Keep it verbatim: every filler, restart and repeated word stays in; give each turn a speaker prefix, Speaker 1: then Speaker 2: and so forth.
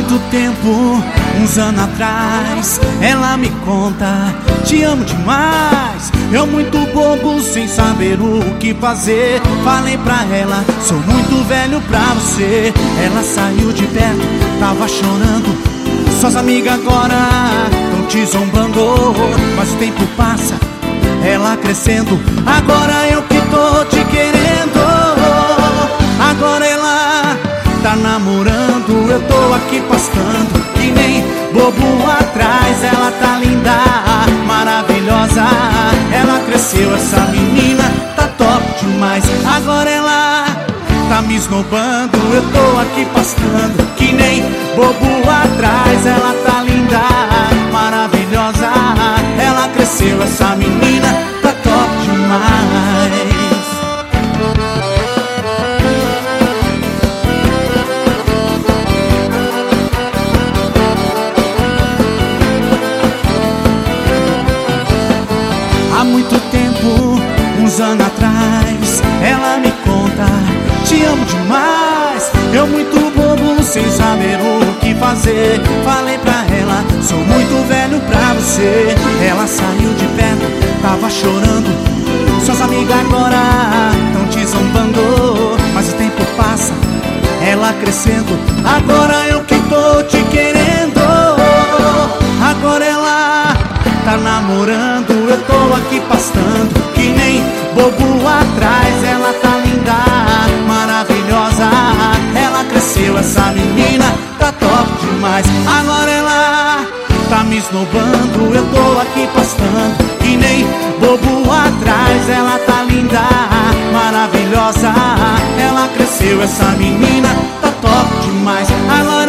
Speaker 1: muito tempo, uns anos atrás, ela me conta: te amo demais. Eu muito bobo, sem saber o que fazer. Falei pra ela: sou muito velho pra você. Ela saiu de perto, tava chorando. Suas amigas agora tão te zombando. Mas o tempo passa, ela crescendo. Agora eu que tô te querendo. Agora ela tá namorando, eu tô aqui pastando que nem bobo atrás. Ela tá linda, maravilhosa. Ela cresceu, essa menina tá top demais. Agora ela tá me esnobando, eu tô aqui pastando que nem bobo atrás. Ela tá linda, maravilhosa. Ela cresceu, essa menina tá top demais. Há muito tempo, uns anos atrás, ela me conta: te amo demais. Eu muito bobo, sem saber o que fazer. Falei pra ela: sou muito velho pra você. Ela saiu de perto, tava chorando. Suas amigas agora tão te zombando. Mas o tempo passa, ela crescendo. Agora eu que tô te querendo. Agora ela tá namorando, eu tô aqui pastando que nem bobo atrás. Ela tá linda, maravilhosa. Ela cresceu, essa menina tá top demais. Agora ela tá me esnobando, eu tô aqui pastando que nem bobo atrás. Ela tá linda, maravilhosa. Ela cresceu, essa menina tá top demais. Agora